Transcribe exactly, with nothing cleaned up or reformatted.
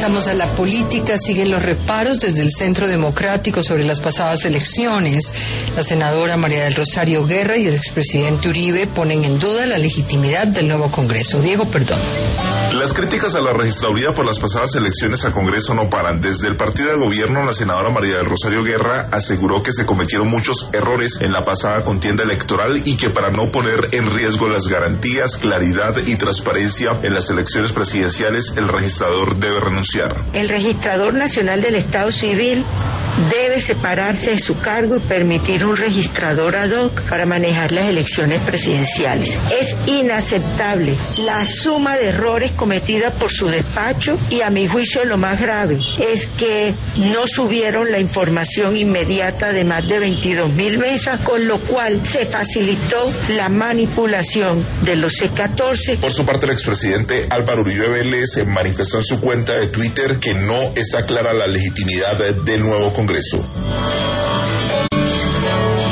Pasamos a la política. Siguen los reparos desde el Centro Democrático sobre las pasadas elecciones. La senadora María del Rosario Guerra y el expresidente Uribe ponen en duda la legitimidad del nuevo Congreso. Diego Perdón. Las críticas a la registraduría por las pasadas elecciones a Congreso no paran. Desde el partido de gobierno, la senadora María del Rosario Guerra aseguró que se cometieron muchos errores en la pasada contienda electoral y que para no poner en riesgo las garantías, claridad y transparencia en las elecciones presidenciales, el registrador debe renunciar. El registrador nacional del Estado Civil debe separarse de su cargo y permitir un registrador ad hoc para manejar las elecciones presidenciales. Es inaceptable la suma de errores cometida por su despacho y, a mi juicio, lo más grave es que no subieron la información inmediata de más de veintidós mil mesas, con lo cual se facilitó la manipulación de los C catorce. Por su parte, el expresidente Álvaro Uribe Vélez manifestó en su cuenta de Twitter que no está clara la legitimidad del nuevo Congreso.